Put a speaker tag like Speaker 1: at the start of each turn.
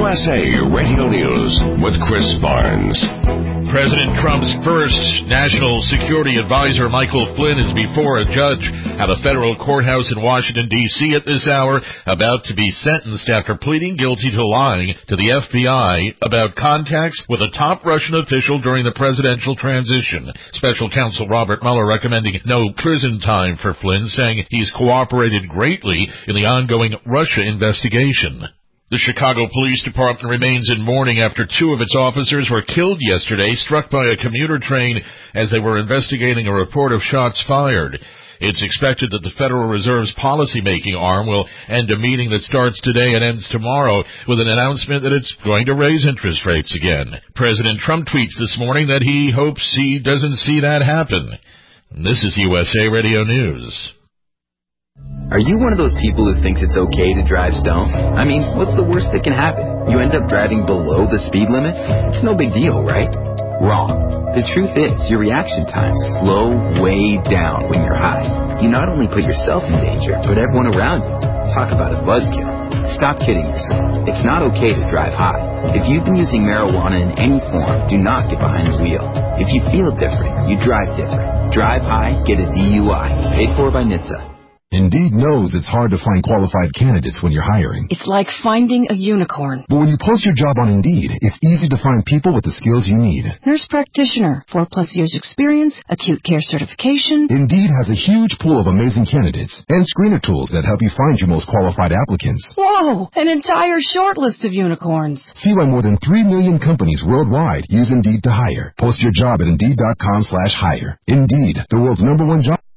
Speaker 1: USA Radio News with Chris Barnes.
Speaker 2: President Trump's first national security advisor, Michael Flynn, is before a judge at a federal courthouse in Washington, D.C. at this hour, about to be sentenced after pleading guilty to lying to the FBI about contacts with a top Russian official during the presidential transition. Special counsel Robert Mueller recommending no prison time for Flynn, saying he's cooperated greatly in the ongoing Russia investigation. The Chicago Police Department remains in mourning after two of its officers were killed yesterday, struck by a commuter train as they were investigating a report of shots fired. It's expected that the Federal Reserve's policymaking arm will end a meeting that starts today and ends tomorrow with an announcement that it's going to raise interest rates again. President Trump tweets this morning that he hopes he doesn't see that happen. This is USA Radio News.
Speaker 3: Are you one of those people who thinks it's okay to drive stoned? I mean, what's the worst that can happen? You end up driving below the speed limit? It's no big deal, right? Wrong. The truth is, your reaction times slow way down when you're high. You not only put yourself in danger, but everyone around you. Talk about a buzzkill. Stop kidding yourself. It's not okay to drive high. If you've been using marijuana in any form, do not get behind the wheel. If you feel different, you drive different. Drive high, get a DUI. Paid for by NHTSA.
Speaker 4: Indeed knows it's hard to find qualified candidates when you're hiring.
Speaker 5: It's like finding a unicorn.
Speaker 4: But when you post your job on Indeed, it's easy to find people with the skills you need.
Speaker 5: Nurse practitioner, 4+ years experience, acute care certification.
Speaker 4: Indeed has a huge pool of amazing candidates and screener tools that help you find your most qualified applicants.
Speaker 5: Whoa, an entire short list of unicorns.
Speaker 4: See why more than 3 million companies worldwide use Indeed to hire. Post your job at Indeed.com/hire. Indeed, the world's #1 job.